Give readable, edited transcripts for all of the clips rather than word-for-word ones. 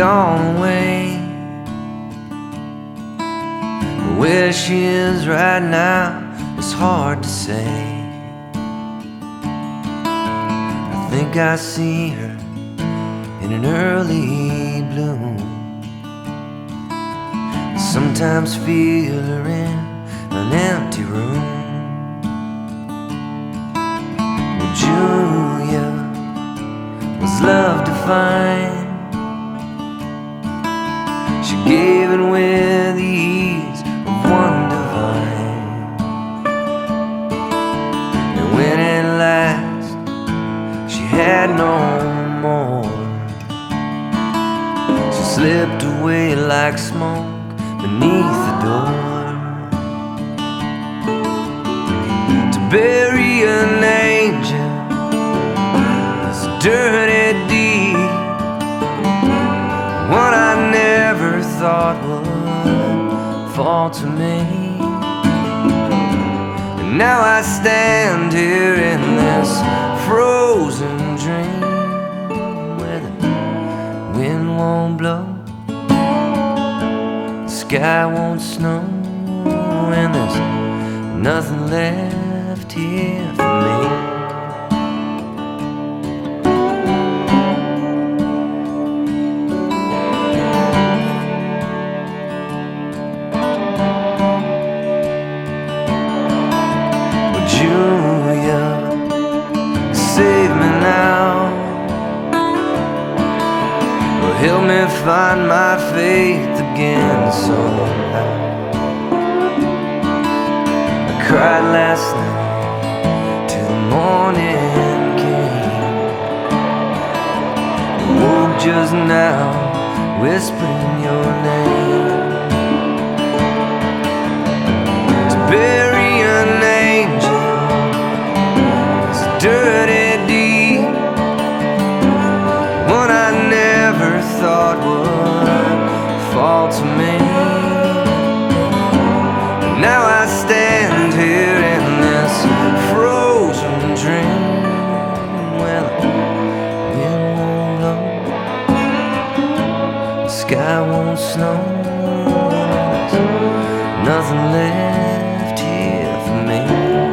gone away. Where she is right now, it's hard to say. I think I see her in an early bloom. I sometimes feel her in an empty room. Well, Julia was love defined. She gave it with the ease of one divine. And when at last she had no more, she slipped away like smoke beneath the door, to bury an angel is a dirty deed, one I never thought would fall to me. And now I stand here in this frozen dream, where the wind won't blow, the sky won't snow, and there's nothing left here for me. Julia, save me now, or help me find my faith again somehow. I cried last night till the morning came. I woke just now whispering your name, to bury an angel, dirty deed, one I never thought would fall to me. And now I stand here in this frozen dream, well, the wind won't blow, the sky won't snow, there's nothing left here for me.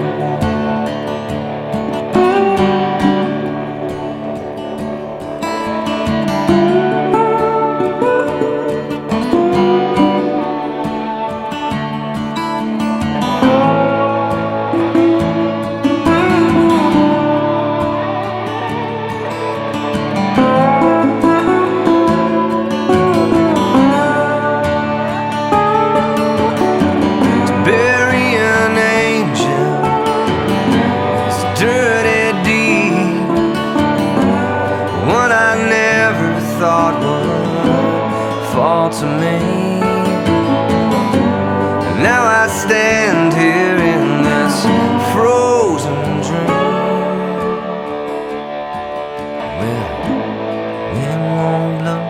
Thought would fall to me. And now I stand here in this frozen dream, well, wind won't blow,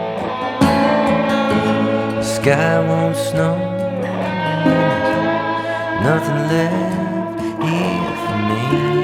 the sky won't snow, there's nothing left here for me.